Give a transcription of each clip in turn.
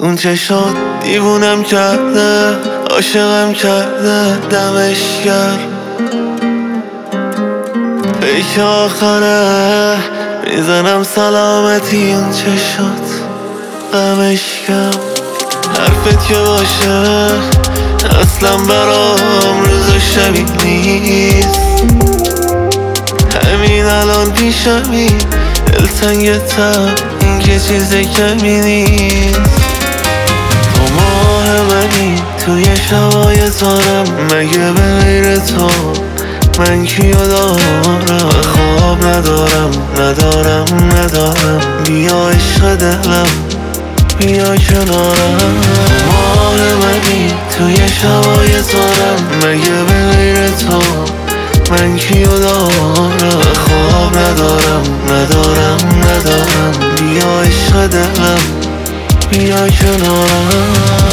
اون چشات دیوونم کرده، عاشقم کرده دمشگر. پیش آخره میزنم سلامتی اون چشات غمش کم. حرفت که باشه اصلا برام روز و شبی نیست. همین الان پیشمی دلتنگتم، این که چیز کمی نیست. تو ماه منی توی شبای تارم، مگه به غیر تو من کیو دارم؟ خواب ندارم بیا عشق دلم بیا کنارم. ماه منی توی شبای تارم، مگه به غیر تو من کیو دارم؟ خواب ندارم بیا عشق دلم بیا کنارم.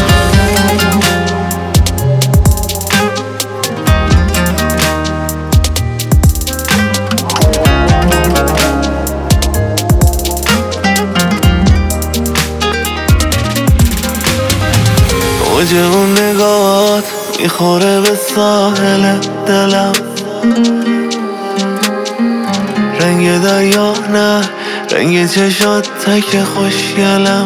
موج اون نگاهات میخوره به ساحل دلم. رنگ دریا نه رنگ چشات تک خوشگلم.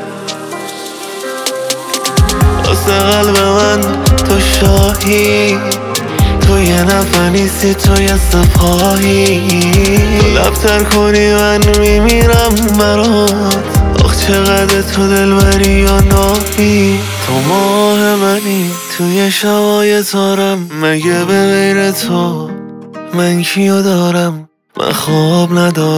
واسه قلب من تو شاهی، تو یه نفر نیستی تو یه سپاهی. تو لبتر کنی من میمیرم برات، آخ چقدر تو دلبری یا ناهی. تو ماه منی توی شبای تارم، مگه به غیر تو من کیو دارم؟ من خواب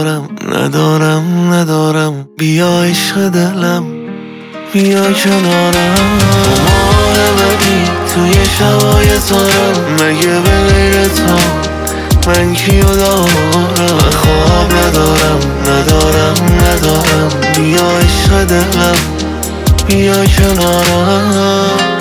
ندارم بیا عشق دلم بیا کنارم. تو ماه منی توی شبای تارم، مگه به غیر تو من کیو دارم؟ من خواب ندارم بیا عشق دلم بیا کنارم.